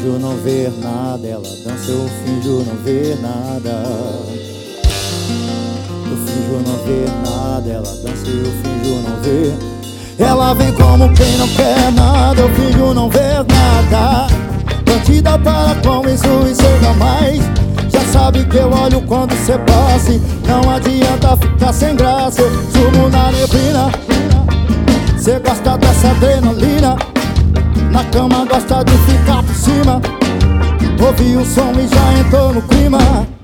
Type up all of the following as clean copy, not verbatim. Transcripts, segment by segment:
finjo não ver nada, ela dança, eu finjo não ver nada. Eu finjo não ver nada, ela dança, eu finjo não ver. Ela vem como quem não quer nada, eu finjo não ver nada. Bandida para com isso e cê jamais. Já sabe que eu olho quando cê passe. Não adianta ficar sem graça, eu sumo na neblina. Cê gosta dessa adrenalina, na cama gosta de ficar por cima. Ouvi o som e já entrou no clima.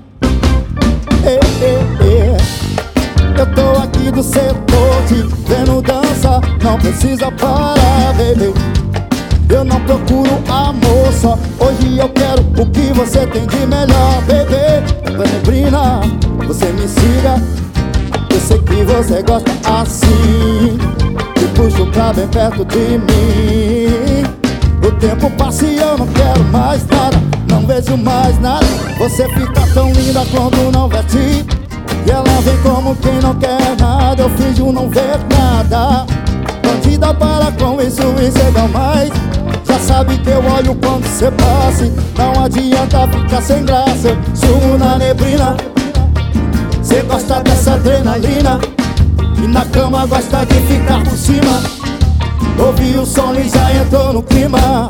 Eu tô aqui do setor te vendo dança. Não precisa parar, baby. Eu não procuro amor só. Hoje eu quero o que você tem de melhor, baby. Neblina, você me siga. Eu sei que você gosta assim. Te puxo pra bem perto de mim. O tempo passa e eu não quero mais nada. Não vejo mais nada. Você fica tão linda quando não veste. E ela vem como quem não quer nada. Eu finjo não ver nada. Bandida para com isso e cê não mais. Já sabe que eu olho quando cê passe. Não adianta ficar sem graça, eu sumo na neblina. Cê gosta dessa adrenalina, e na cama gosta de ficar por cima. Ouvi o som e já entrou no clima.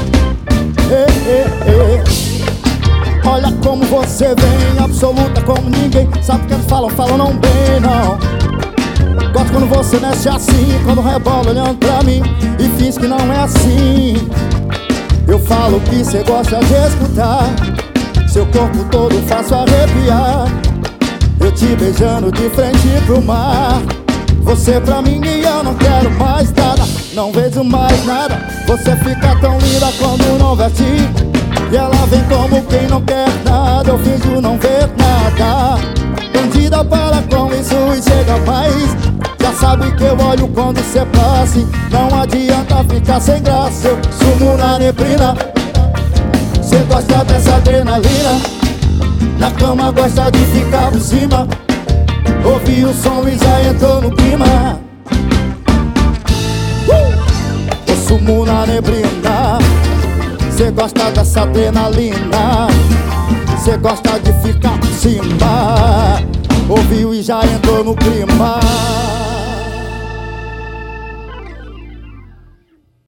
Olha como você vem, absoluta como ninguém. Sabe o que eles falam, falam não bem, não. Gosto quando você mexe assim, quando rebola olhando pra mim e finge que não é assim. Eu falo que cê gosta de escutar, seu corpo todo faço arrepiar. Eu te beijando de frente pro mar. Você pra mim e eu não quero mais nada. Não vejo mais nada. Você fica tão linda quando não veste. E ela vem como quem não quer nada. Eu finjo não ver nada. Bandida para com isso e chega mais. Já sabe que eu olho quando cê passe. Não adianta ficar sem graça, eu sumo na neblina. Cê gosta dessa adrenalina, na cama gosta de ficar por cima. Ouvi o som e já entrou no clima. Eu sumo na neblina. Cê gosta dessa adrenalina, cê gosta de ficar por cima. Ouviu e já entrou no clima.